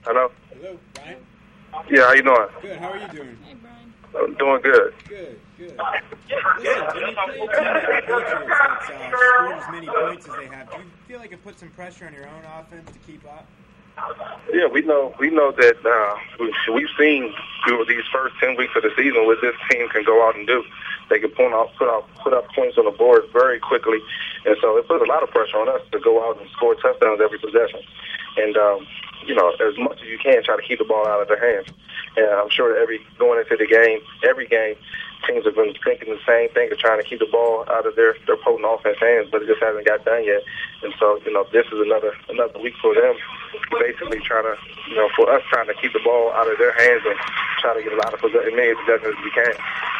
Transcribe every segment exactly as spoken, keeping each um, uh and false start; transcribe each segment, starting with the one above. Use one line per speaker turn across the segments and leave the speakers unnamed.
Hello?
Hello, Brian?
Yeah, how you doing?
Good, how are you doing?
Hey, Brian.
I'm doing good.
Good, good. Listen, when you play a team like the Patriots that's uh, scored as many points as they have, do you feel like it puts some pressure on your own offense to keep up?
Yeah, we know we know that uh, we- we've seen through these first ten weeks of the season what this team can go out and do. They can put out put out put up points on the board very quickly, and so it puts a lot of pressure on us to go out and score touchdowns every possession. And um, you know, as much as you can, try to keep the ball out of their hands. And I'm sure that every going into the game, every game, teams have been thinking the same thing of trying to keep the ball out of their their potent offense hands, but it just hasn't got done yet. And so, you know, this is another another week for them, basically trying to, you know, for us trying to keep the ball out of their hands and try to get a lot of possession, as many possessions as we can.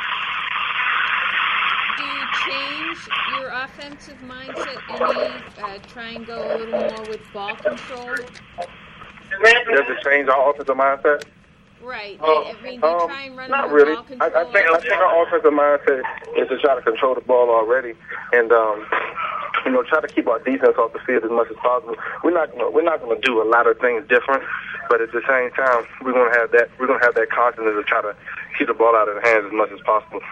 Do you change your offensive mindset any? Uh, try and go a little more with ball control?
Does it change our offensive mindset?
Right. I mean, do you
Um,
try and run
not
more
really.
ball
I,
control?
I think I think our offensive mindset is to try to control the ball already, and um, you know, try to keep our defense off the field as much as possible. We're not gonna, we're not going to do a lot of things different, but at the same time, we're going to have that we're going to have that confidence to try to keep the ball out of their hands as much as possible.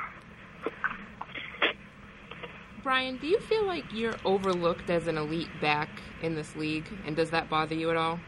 Brian, do you feel like you're overlooked as an elite back in this league, and does that bother you at all?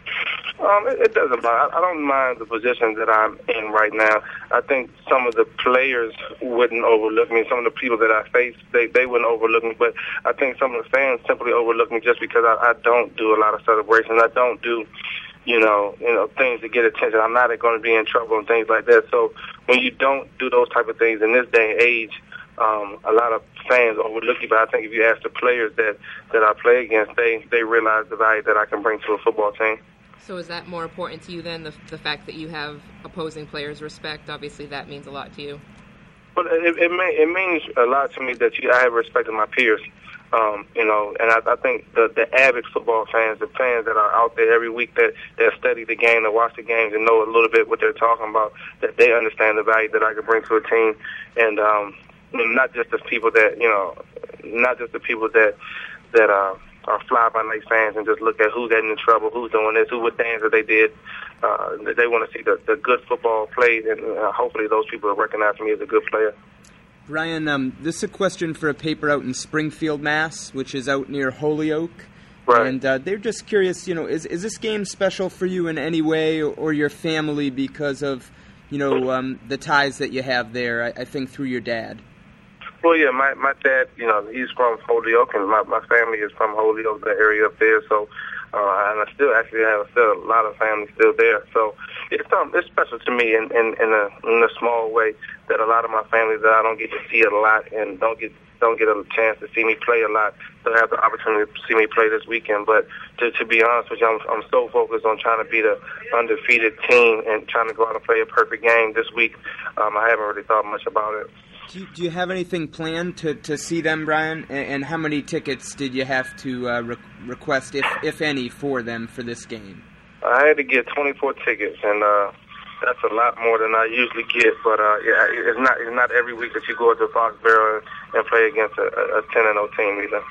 Um, it, it doesn't bother. I don't mind the position that I'm in right now. I think some of the players wouldn't overlook me. Some of the people that I face, they, they wouldn't overlook me. But I think some of the fans simply overlook me just because I, I don't do a lot of celebrations. I don't do, you know, you know, things to get attention. I'm not going to be in trouble and things like that. So when you don't do those type of things in this day and age, um, a lot of fans overlook you. But I think if you ask the players that, that I play against, they, they realize the value that I can bring to a football team.
So is that more important to you than the, the fact that you have opposing players' respect? Obviously, that means a lot to you.
But it, it, may, it means a lot to me that you, I have respect of my peers, um, you know, and I, I think the, the avid football fans, the fans that are out there every week that, that study the game, that watch the games and know a little bit what they're talking about, that they understand the value that I can bring to a team, and um, not just the people that, you know, not just the people that, that uh, are fly-by-night fans and just look at who's getting in trouble, who's doing this, who what things that they did. Uh, they want to see the, the good football played, and uh, hopefully those people will recognize me as a good player.
Brian, um, this is a question for a paper out in Springfield, Mass, which is out near Holyoke.
Right.
And uh, they're just curious, you know, is is this game special for you in any way, or, or your family because of, you know, um, the ties that you have there, I, I think, through your dad?
Well, yeah, my my dad, you know, he's from Holyoke, and my my family is from Holyoke, the area up there. So, uh, and I still actually have still a lot of family still there. So, it's um, it's special to me in in in a in a small way that a lot of my family that I don't get to see a lot and don't get don't get a chance to see me play a lot. They'll have the opportunity to see me play this weekend. But to to be honest with you, I'm I'm so focused on trying to be the undefeated team and trying to go out and play a perfect game this week. Um, I haven't really thought much about it.
Do you, do you have anything planned to, to see them, Brian? And, and how many tickets did you have to uh, re- request, if if any, for them for this game?
I had to get twenty-four tickets, and uh, that's a lot more than I usually get. But uh, yeah, it's not it's not every week that you go to Foxborough and, and play against a, a ten and oh team either.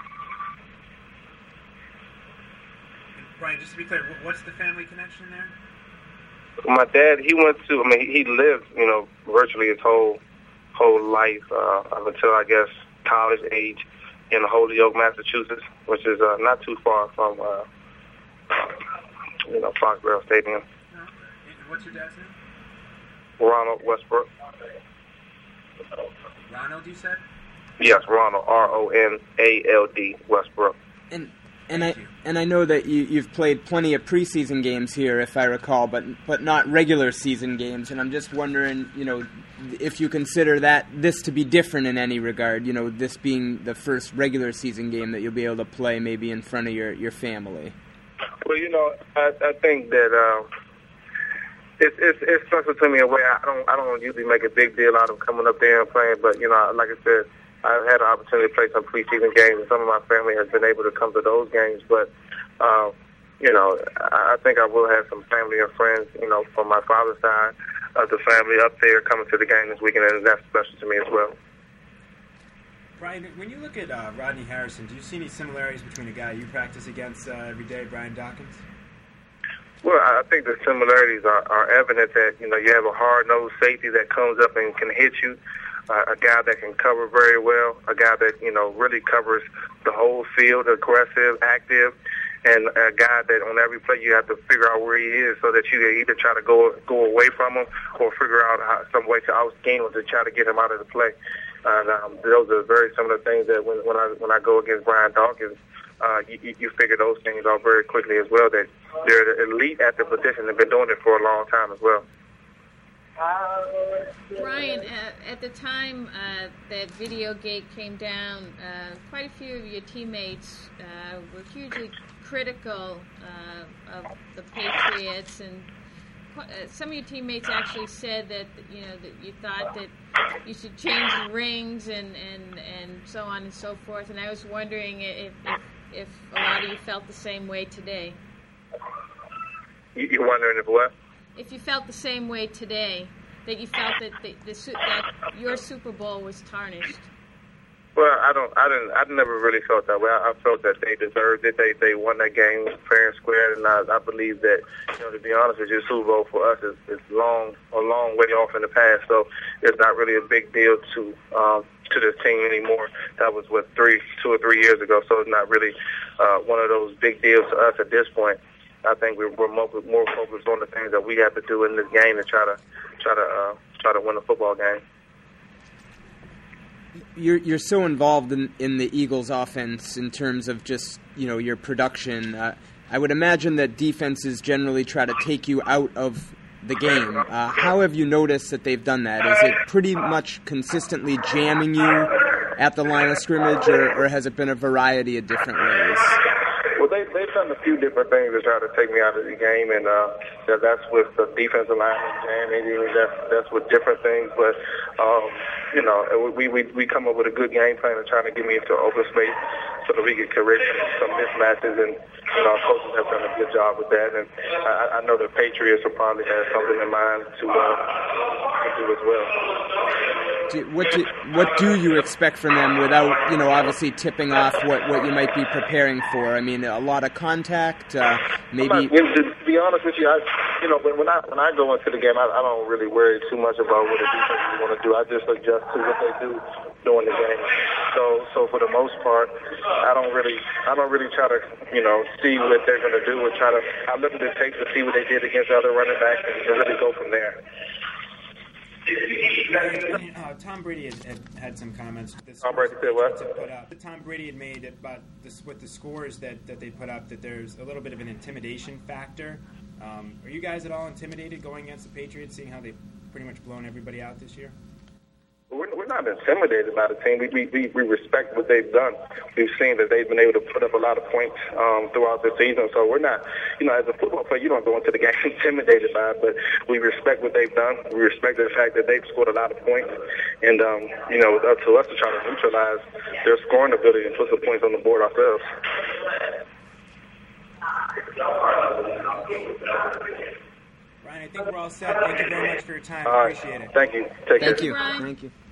Brian, just to be clear, what's the family connection there?
My dad, he went to. I mean, he lived, you know, virtually his whole. whole life uh, up until, I guess, college age in Holyoke, Massachusetts, which is uh, not too far from, uh, you know, Foxborough Stadium.
No. What's your dad's name?
Ronald Westbrook.
Ronald, you said?
Yes, Ronald, R O N A L D, Westbrook.
And and I and I know that you, you've played plenty of preseason games here, if I recall, but but not regular season games. And I'm just wondering, you know, if you consider that this to be different in any regard, you know, this being the first regular season game that you'll be able to play maybe in front of your, your family.
Well, you know, I, I think that uh, it's it's it's special to me in a way. I don't I don't usually make a big deal out of coming up there and playing, but you know, like I said, I've had an opportunity to play some preseason games, and some of my family has been able to come to those games. But uh, you know, I, I think I will have some family and friends, you know, from my father's side of the family up there coming to the game this weekend, and that's special to me as well.
Brian, when you look at uh, Rodney Harrison, do you see any similarities between a guy you practice against uh, every day, Brian Dawkins?
Well, I think the similarities are, are evident that, you know, you have a hard-nosed safety that comes up and can hit you, uh, a guy that can cover very well, a guy that, you know, really covers the whole field, aggressive, active, and a guy that on every play you have to figure out where he is so that you either try to go go away from him or figure out how, some way to out-scheme him to try to get him out of the play. And um, those are very similar things that when, when I when I go against Brian Dawkins, Uh, you, you figure those things out very quickly as well, that they're elite at the position. They've been doing it for a long time as well.
Brian, uh, at the time uh, that Videogate came down, uh, quite a few of your teammates uh, were hugely critical uh, of the Patriots, and uh, some of your teammates actually said that, you know, that you thought that you should change the rings and, and, and so on and so forth. And I was wondering if, if if a lot of you felt the same way today.
You're wondering if what?
If you felt the same way today, that you felt that the, the that your Super Bowl was tarnished.
Well, I don't, I didn't, I never really felt that way. I, I felt that they deserved it. They, they won that game fair and square, and I, I believe that, you know, to be honest with you, Super Bowl for us is, is long, a long way off in the past. So it's not really a big deal to, um, to this team anymore. That was what three, two or three years ago. So it's not really uh, one of those big deals to us at this point. I think we're, we're more, more focused on the things that we have to do in this game to try to, try to, uh, try to win the football game.
You're you're so involved in, in the Eagles' offense in terms of just, you know, your production. Uh, I would imagine that defenses generally try to take you out of the game. Uh, how have you noticed that they've done that? Is it pretty much consistently jamming you at the line of scrimmage, or, or has it been a variety of different ways?
Well, they, they've done a few different things to try to take me out of the game, and uh, that, that's with the defensive line jamming. That's that's with different things, but um, you know, we, we we come up with a good game plan and trying to get me into open space so that we can correct some mismatches, and you know, our coaches have done a good job with that. And I, I know the Patriots will probably have something in mind to, uh, to do as well.
Do, what do what do you expect from them without, you know, obviously tipping off what, what you might be preparing for? I mean, a lot of contact, uh, maybe.
Not, to be honest with you, I, you know, when, when I when I go into the game, I, I don't really worry too much about what the defense is going to do. I just adjust to what they do during the game. So, so for the most part, I don't really, I don't really try to, you know, see what they're going to do and try to. I look at the tape to see what they did against other running backs and really go from there.
Uh, Tom Brady had, had, had some comments.
Tom Brady said what?
To put up. Tom Brady had made about this, with the scores that, that they put up, that there's a little bit of an intimidation factor. Um, are you guys at all intimidated going against the Patriots, seeing how they've pretty much blown everybody out this year?
We're, we're not intimidated by the team. We, we we respect what they've done. We've seen that they've been able to put up a lot of points um, throughout the season. So we're not, you know, as a football player, you don't go into the game intimidated by it, but we respect what they've done. We respect the fact that they've scored a lot of points. And, um, you know, up to us to try to neutralize their scoring ability and put some points on the board ourselves.
Brian, I think we're all set. Thank you very much for your time.
All right.
Appreciate it.
Thank you. Take
Thank
care.
you.
Brian.
Thank you.